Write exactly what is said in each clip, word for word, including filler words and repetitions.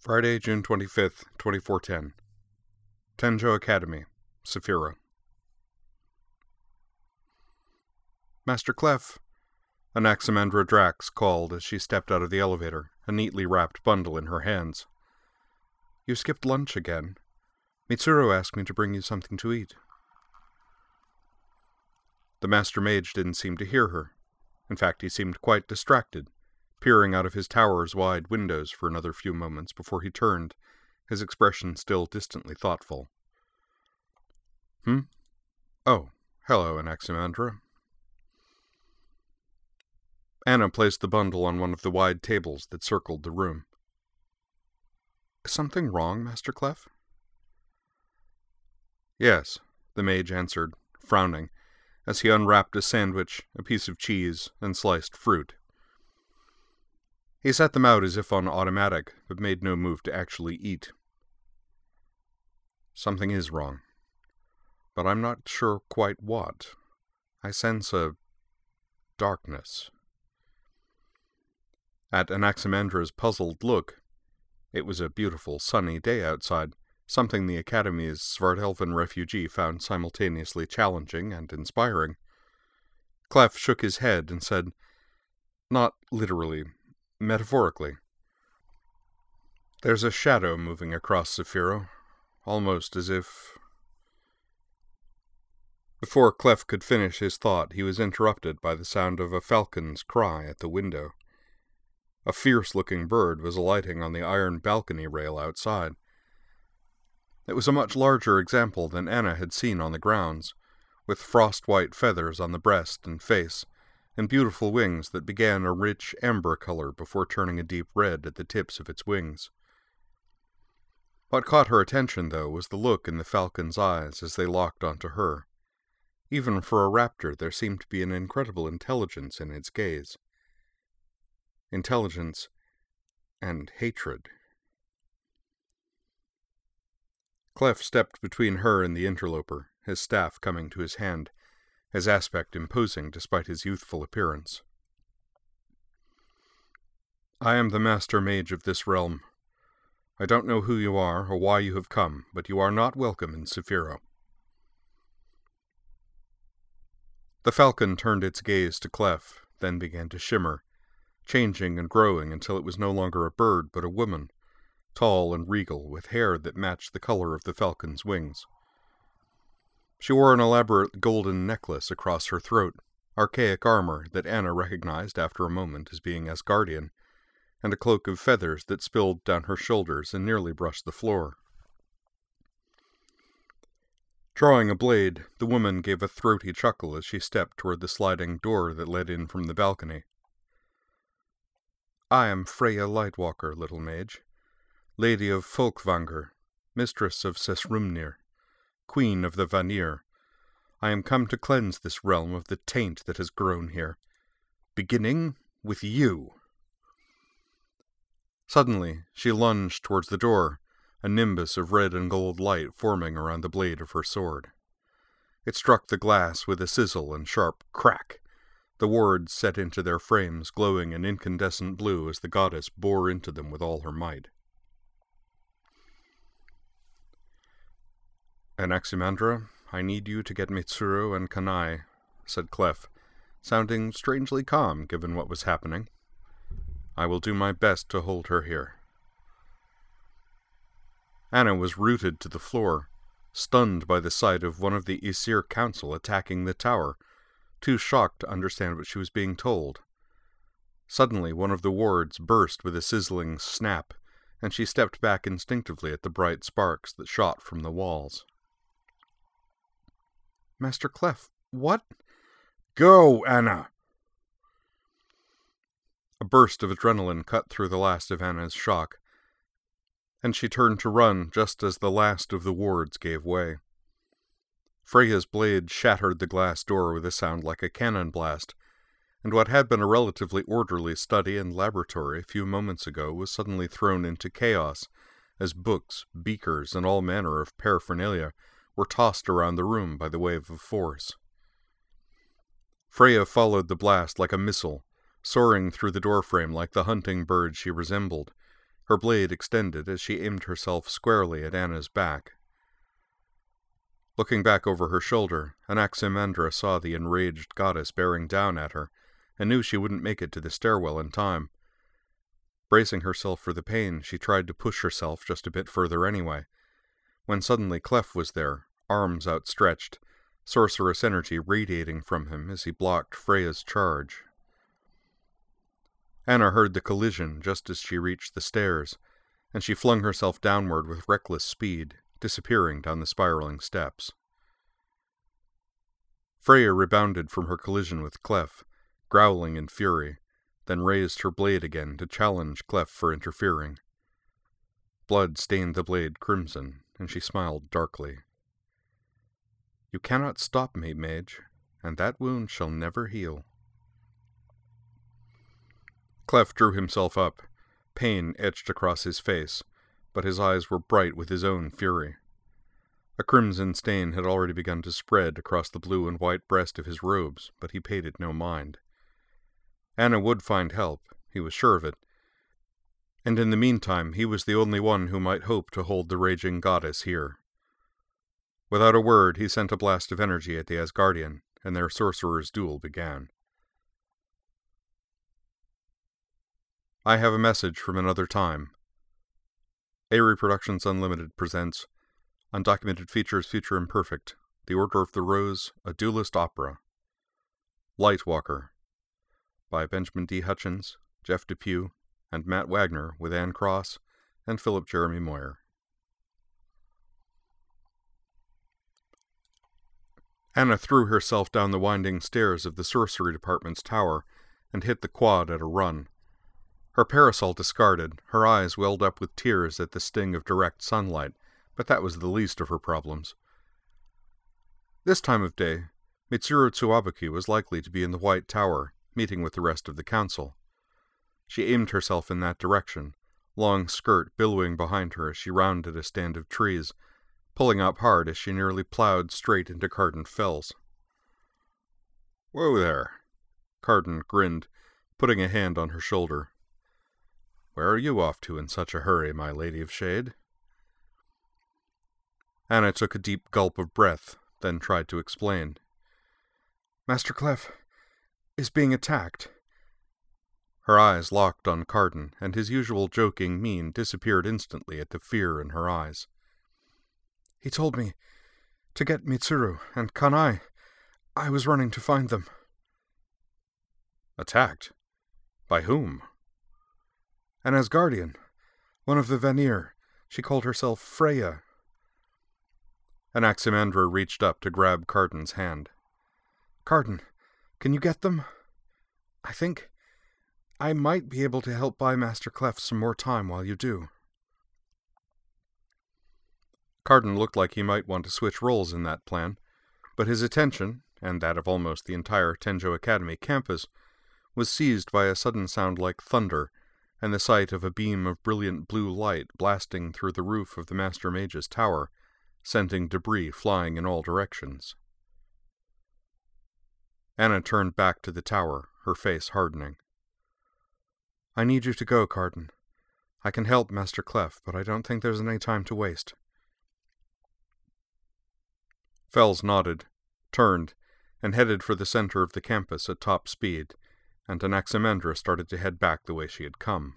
Friday, June twenty-fifth, twenty-four ten. Tenjo Academy, Saphira. Master Clef, Anaximandra Drax called as she stepped out of the elevator, a neatly wrapped bundle in her hands. You skipped lunch again. Mitsuru asked me to bring you something to eat. The Master Mage didn't seem to hear her. In fact, he seemed quite distracted, peering out of his tower's wide windows for another few moments before he turned, his expression still distantly thoughtful. Hmm? Oh, hello, Anaximandra. Anna placed the bundle on one of the wide tables that circled the room. Is something wrong, Master Clef? Yes, the mage answered, frowning, as he unwrapped a sandwich, a piece of cheese, and sliced fruit. He set them out as if on automatic, but made no move to actually eat. Something is wrong, but I'm not sure quite what. I sense a darkness. At Anaximandra's puzzled look, it was a beautiful sunny day outside, something the Academy's Svartalfan refugee found simultaneously challenging and inspiring. Clef shook his head and said, not literally, metaphorically. There's a shadow moving across Saphira, almost as if... Before Clef could finish his thought, he was interrupted by the sound of a falcon's cry at the window. A fierce-looking bird was alighting on the iron balcony rail outside. It was a much larger example than Anna had seen on the grounds, with frost-white feathers on the breast and face, and beautiful wings that began a rich amber color before turning a deep red at the tips of its wings. What caught her attention, though, was the look in the falcon's eyes as they locked onto her. Even for a raptor, there seemed to be an incredible intelligence in its gaze. Intelligence and hatred. Clef stepped between her and the interloper, his staff coming to his hand, his aspect imposing despite his youthful appearance. I am the Master Mage of this realm. I don't know who you are or why you have come, but you are not welcome in Saphira. The falcon turned its gaze to Clef, then began to shimmer, changing and growing until it was no longer a bird but a woman, tall and regal, with hair that matched the color of the falcon's wings. She wore an elaborate golden necklace across her throat, archaic armor that Anna recognized after a moment as being Asgardian, and a cloak of feathers that spilled down her shoulders and nearly brushed the floor. Drawing a blade, the woman gave a throaty chuckle as she stepped toward the sliding door that led in from the balcony. I am Freya Lightwalker, little mage, Lady of Folkvanger, Mistress of Sesrumnir, Queen of the Vanir. I am come to cleanse this realm of the taint that has grown here, beginning with you. Suddenly, she lunged towards the door, a nimbus of red and gold light forming around the blade of her sword. It struck the glass with a sizzle and sharp crack, the wards set into their frames glowing an incandescent blue as the goddess bore into them with all her might. Anaximandra, I need you to get Mitsuru and Kanai, said Clef, sounding strangely calm given what was happening. I will do my best to hold her here. Anna was rooted to the floor, stunned by the sight of one of the Aesir Council attacking the tower, too shocked to understand what she was being told. Suddenly, one of the wards burst with a sizzling snap, and she stepped back instinctively at the bright sparks that shot from the walls. Master Clef, what? Go, Anna! A burst of adrenaline cut through the last of Anna's shock, and she turned to run just as the last of the wards gave way. Freya's blade shattered the glass door with a sound like a cannon blast, and what had been a relatively orderly study and laboratory a few moments ago was suddenly thrown into chaos as books, beakers, and all manner of paraphernalia were tossed around the room by the wave of force. Freya followed the blast like a missile, soaring through the doorframe like the hunting bird she resembled, Her blade extended as she aimed herself squarely at Anna's back. Looking back over her shoulder, Anaximandra saw the enraged goddess bearing down at her, and knew she wouldn't make it to the stairwell in time. Bracing herself for the pain, she tried to push herself just a bit further anyway, when suddenly Clef was there, arms outstretched, sorceress energy radiating from him as he blocked Freya's charge. Anna heard the collision just as she reached the stairs, and she flung herself downward with reckless speed, disappearing down the spiraling steps. Freya rebounded from her collision with Clef, growling in fury, then raised her blade again to challenge Clef for interfering. Blood stained the blade crimson, and she smiled darkly. "You cannot stop me, mage, and that wound shall never heal." Clef drew himself up. Pain etched across his face, but his eyes were bright with his own fury. A crimson stain had already begun to spread across the blue and white breast of his robes, but he paid it no mind. Anna would find help, he was sure of it, and in the meantime he was the only one who might hope to hold the raging goddess here. Without a word, he sent a blast of energy at the Asgardian, and their sorcerer's duel began. I Have a Message from Another Time. Avery Productions Unlimited presents Undocumented Features Future Imperfect, The Order of the Rose, A Duelist Opera. Lightwalker, by Benjamin D. Hutchins, Jeff Depew, and Matt Wagner, with Ann Cross and Philip Jeremy Moyer. Anna threw herself down the winding stairs of the Sorcery Department's tower and hit the quad at a run. Her parasol discarded, her eyes welled up with tears at the sting of direct sunlight, but that was the least of her problems. This time of day, Mitsuru Tsuwabuki was likely to be in the White Tower, meeting with the rest of the council. She aimed herself in that direction, long skirt billowing behind her as she rounded a stand of trees, pulling up hard as she nearly plowed straight into Carden Fells. "Whoa there," Carden grinned, putting a hand on her shoulder. "Where are you off to in such a hurry, my Lady of Shade?" Anna took a deep gulp of breath, then tried to explain. "Master Clef is being attacked." Her eyes locked on Carden, and his usual joking mien disappeared instantly at the fear in her eyes. "He told me to get Mitsuru and Kanai. I was running to find them." "Attacked? By whom?" "An Asgardian. One of the Vanir. She called herself Freya." Anaximandra reached up to grab Carden's hand. "Carden, can you get them? I think I might be able to help buy Master Clef some more time while you do." Carden looked like he might want to switch roles in that plan, but his attention, and that of almost the entire Tenjo Academy campus, was seized by a sudden sound like thunder, and the sight of a beam of brilliant blue light blasting through the roof of the Master Mage's tower, sending debris flying in all directions. Anna turned back to the tower, her face hardening. "I need you to go, Carden. I can help Master Clef, but I don't think there's any time to waste." Fells nodded, turned, and headed for the center of the campus at top speed, and Anaximandra started to head back the way she had come.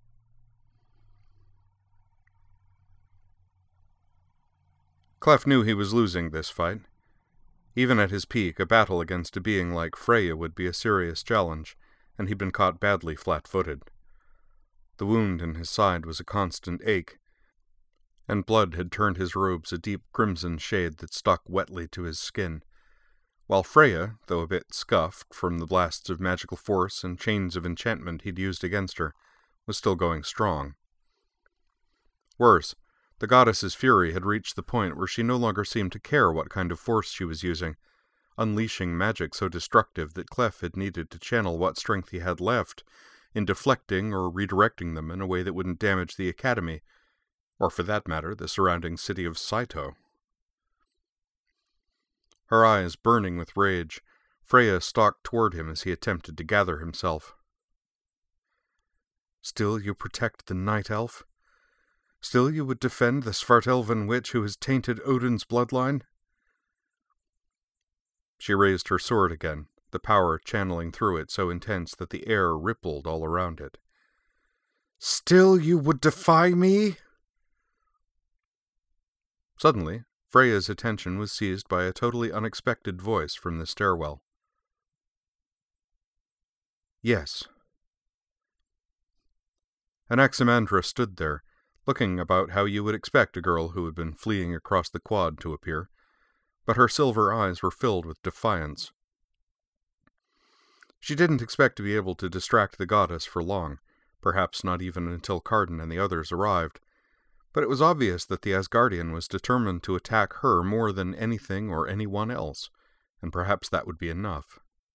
Clef knew he was losing this fight. Even at his peak, a battle against a being like Freya would be a serious challenge, and he'd been caught badly flat-footed. The wound in his side was a constant ache, and blood had turned his robes a deep crimson shade that stuck wetly to his skin, while Freya, though a bit scuffed from the blasts of magical force and chains of enchantment he'd used against her, was still going strong. Worse, the goddess's fury had reached the point where she no longer seemed to care what kind of force she was using, unleashing magic so destructive that Clef had needed to channel what strength he had left in deflecting or redirecting them in a way that wouldn't damage the Academy, or for that matter, the surrounding city of Saito. Her eyes burning with rage, Freya stalked toward him as he attempted to gather himself. Still you protect the Night Elf? Still you would defend the Svartalvan witch who has tainted Odin's bloodline? She raised her sword again, the power channeling through it so intense that the air rippled all around it. Still you would defy me? Suddenly, Freya's attention was seized by a totally unexpected voice from the stairwell. Yes. Anaximandra stood there, looking about how you would expect a girl who had been fleeing across the quad to appear, but her silver eyes were filled with defiance. She didn't expect to be able to distract the goddess for long, perhaps not even until Carden and the others arrived, but it was obvious that the Asgardian was determined to attack her more than anything or anyone else, and perhaps that would be enough.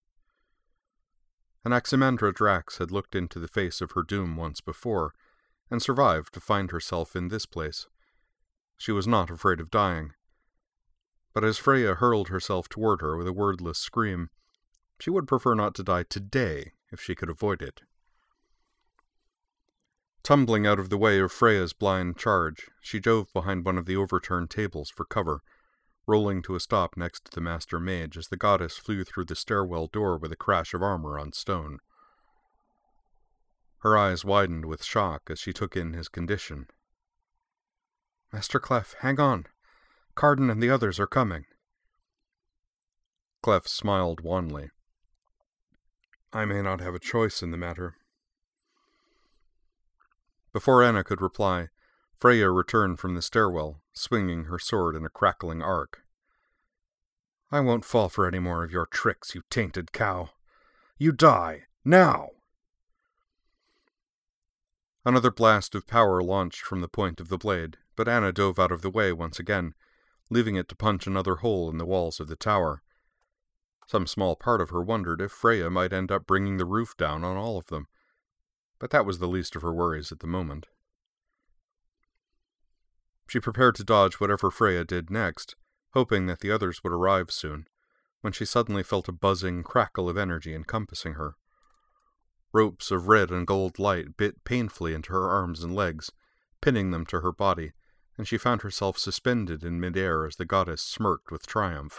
Anaximandra Drax had looked into the face of her doom once before, and survived to find herself in this place. She was not afraid of dying. But as Freya hurled herself toward her with a wordless scream, she would prefer not to die today if she could avoid it. Tumbling out of the way of Freya's blind charge, she dove behind one of the overturned tables for cover, rolling to a stop next to the Master Mage as the goddess flew through the stairwell door with a crash of armor on stone. Her eyes widened with shock as she took in his condition. Master Clef, hang on. Carden and the others are coming. Clef smiled wanly. I may not have a choice in the matter. Before Anna could reply, Freya returned from the stairwell, swinging her sword in a crackling arc. I won't fall for any more of your tricks, you tainted cow. You die, now! Another blast of power launched from the point of the blade, but Anna dove out of the way once again, leaving it to punch another hole in the walls of the tower. Some small part of her wondered if Freya might end up bringing the roof down on all of them, but that was the least of her worries at the moment. She prepared to dodge whatever Freya did next, hoping that the others would arrive soon, when she suddenly felt a buzzing crackle of energy encompassing her. Ropes of red and gold light bit painfully into her arms and legs, pinning them to her body, and she found herself suspended in midair as the goddess smirked with triumph.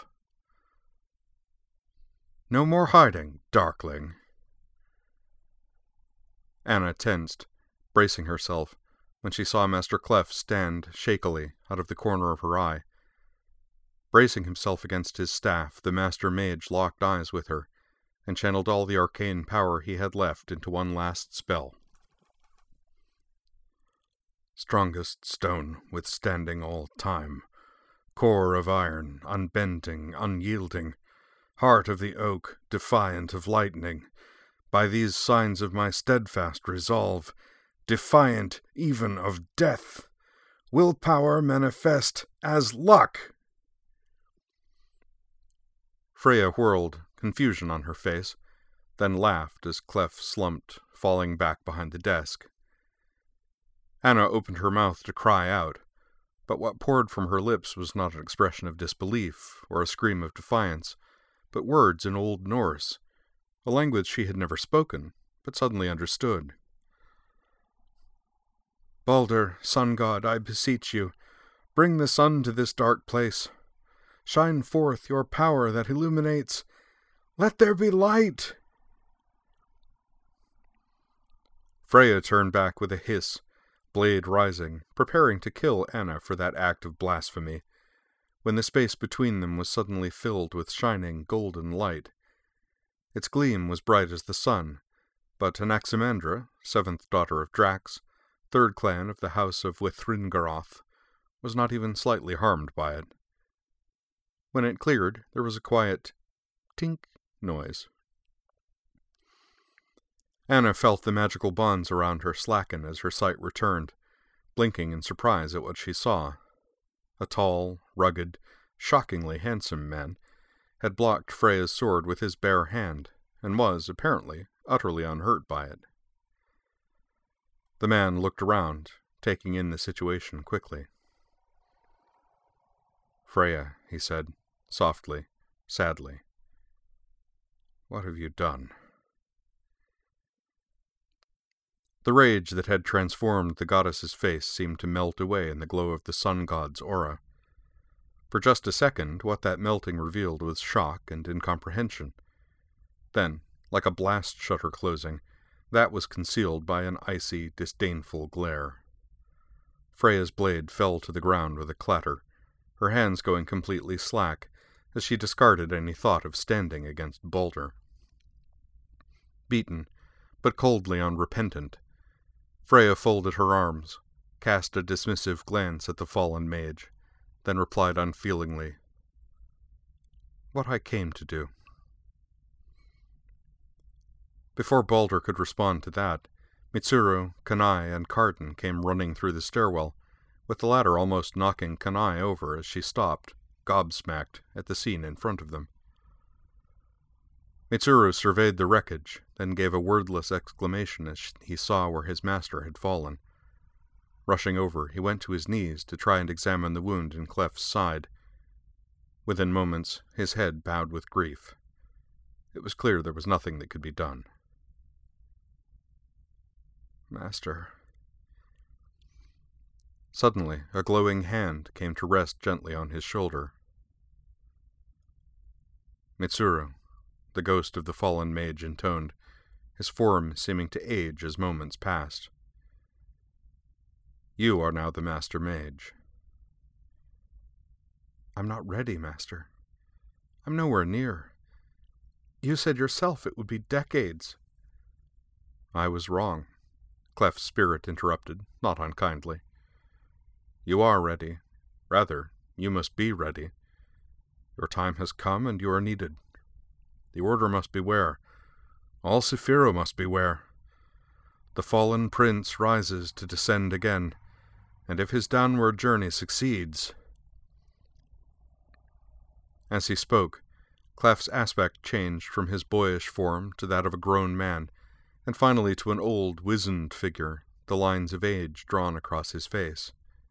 No more hiding, darkling. Anna tensed, bracing herself, when she saw Master Clef stand shakily out of the corner of her eye. Bracing himself against his staff, the Master Mage locked eyes with her, and channeled all the arcane power he had left into one last spell. Strongest stone, withstanding all time, core of iron, unbending, unyielding, heart of the oak, defiant of lightning, by these signs of my steadfast resolve, defiant even of death, willpower manifest as luck. Freya whirled, confusion on her face, then laughed as Clef slumped, falling back behind the desk. Anna opened her mouth to cry out, but what poured from her lips was not an expression of disbelief or a scream of defiance, but words in Old Norse, a language she had never spoken, but suddenly understood. Balder, sun god, I beseech you, bring the sun to this dark place. Shine forth your power that illuminates. Let there be light! Freya turned back with a hiss, blade rising, preparing to kill Anna for that act of blasphemy, when the space between them was suddenly filled with shining golden light. Its gleam was bright as the sun, but Anaximandra, seventh daughter of Drax, third clan of the house of Withringaroth, was not even slightly harmed by it. When it cleared, there was a quiet tink noise. Anna felt the magical bonds around her slacken as her sight returned, blinking in surprise at what she saw. A tall, rugged, shockingly handsome man had blocked Freya's sword with his bare hand, and was, apparently, utterly unhurt by it. The man looked around, taking in the situation quickly. Freya, he said, softly, sadly. What have you done? The rage that had transformed the goddess's face seemed to melt away in the glow of the sun god's aura. For just a second, what that melting revealed was shock and incomprehension. Then, like a blast shutter closing, that was concealed by an icy, disdainful glare. Freya's blade fell to the ground with a clatter, her hands going completely slack as she discarded any thought of standing against Balder. Beaten, but coldly unrepentant, Freya folded her arms, cast a dismissive glance at the fallen mage, then replied unfeelingly, "What I came to do." Before Balder could respond to that, Mitsuru, Kanai, and Carden came running through the stairwell, with the latter almost knocking Kanai over as she stopped, gobsmacked, at the scene in front of them. Mitsuru surveyed the wreckage, then gave a wordless exclamation as he saw where his master had fallen. Rushing over, he went to his knees to try and examine the wound in Clef's side. Within moments, his head bowed with grief. It was clear there was nothing that could be done. "Master." Suddenly, a glowing hand came to rest gently on his shoulder. "Mitsuru," the ghost of the fallen mage intoned, his form seeming to age as moments passed. "You are now the Master Mage." "I'm not ready, Master. I'm nowhere near. You said yourself it would be decades." "I was wrong," Clef's spirit interrupted, not unkindly. "You are ready. Rather, you must be ready. Your time has come, and you are needed. The Order must beware. All Sephiro must beware. The fallen prince rises to descend again, and if his downward journey succeeds—" As he spoke, Clef's aspect changed from his boyish form to that of a grown man, and finally to an old, wizened figure, the lines of age drawn across his face.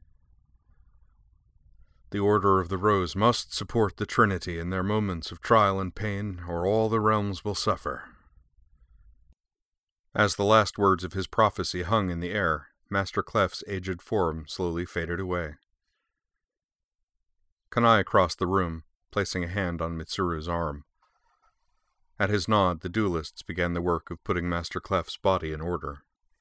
"The Order of the Rose must support the Trinity in their moments of trial and pain, or all the realms will suffer." As the last words of his prophecy hung in the air, Master Clef's aged form slowly faded away. Kanai crossed the room, placing a hand on Mitsuru's arm. At his nod, the duelists began the work of putting Master Clef's body in order.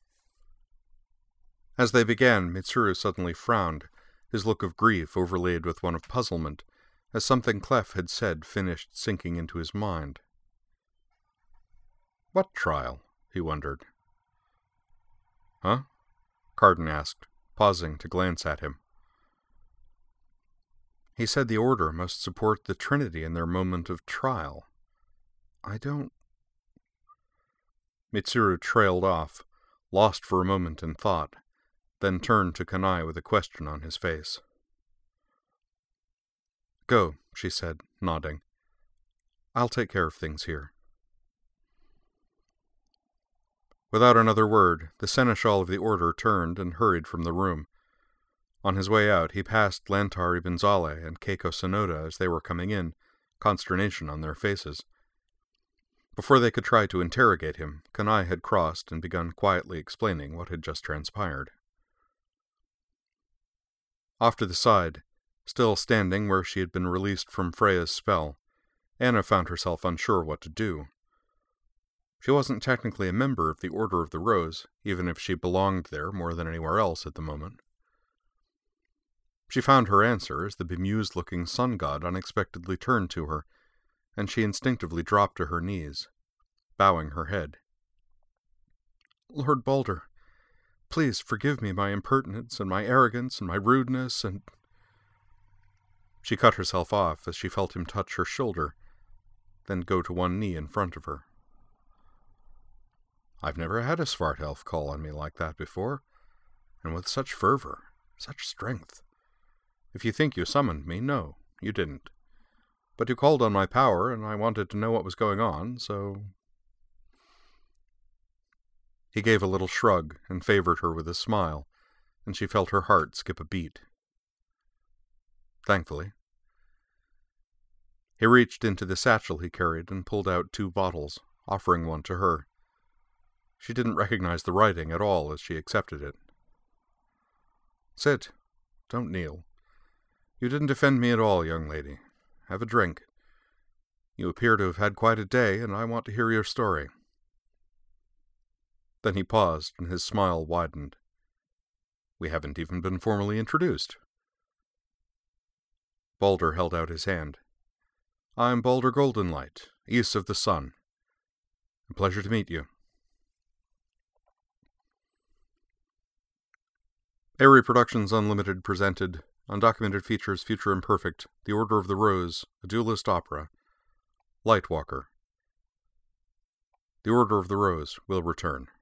As they began, Mitsuru suddenly frowned, his look of grief overlaid with one of puzzlement, as something Clef had said finished sinking into his mind. "What trial?" he wondered. "Huh?" Carden asked, pausing to glance at him. "He said the Order must support the Trinity in their moment of trial. I don't—" Mitsuru trailed off, lost for a moment in thought, then turned to Kanai with a question on his face. "Go," she said, nodding. "I'll take care of things here." Without another word, the seneschal of the Order turned and hurried from the room. On his way out, he passed Lantar ibn Zaleh and Keiko Sonoda as they were coming in, consternation on their faces. Before they could try to interrogate him, Kanai had crossed and begun quietly explaining what had just transpired. Off to the side, still standing where she had been released from Freya's spell, Anna found herself unsure what to do. She wasn't technically a member of the Order of the Rose, even if she belonged there more than anywhere else at the moment. She found her answer as the bemused-looking sun god unexpectedly turned to her, and she instinctively dropped to her knees, bowing her head. "Lord Balder, please forgive me my impertinence and my arrogance and my rudeness and—" She cut herself off as she felt him touch her shoulder, then go to one knee in front of her. "I've never had a Svartalf call on me like that before, and with such fervor, such strength. If you think you summoned me, no, you didn't. But you called on my power, and I wanted to know what was going on, so—" He gave a little shrug and favored her with a smile, and she felt her heart skip a beat. Thankfully. He reached into the satchel he carried and pulled out two bottles, offering one to her. She didn't recognize the writing at all as she accepted it. Sit. Don't kneel. You didn't offend me at all, young lady. Have a drink. You appear to have had quite a day, and I want to hear your story. Then he paused, and his smile widened. We haven't even been formally introduced. Balder held out his hand. I'm Balder Goldenlight, east of the sun. A pleasure to meet you. Airy Productions Unlimited presented Undocumented Features Future Imperfect, The Order of the Rose, a duelist opera, Lightwalker. The Order of the Rose will return.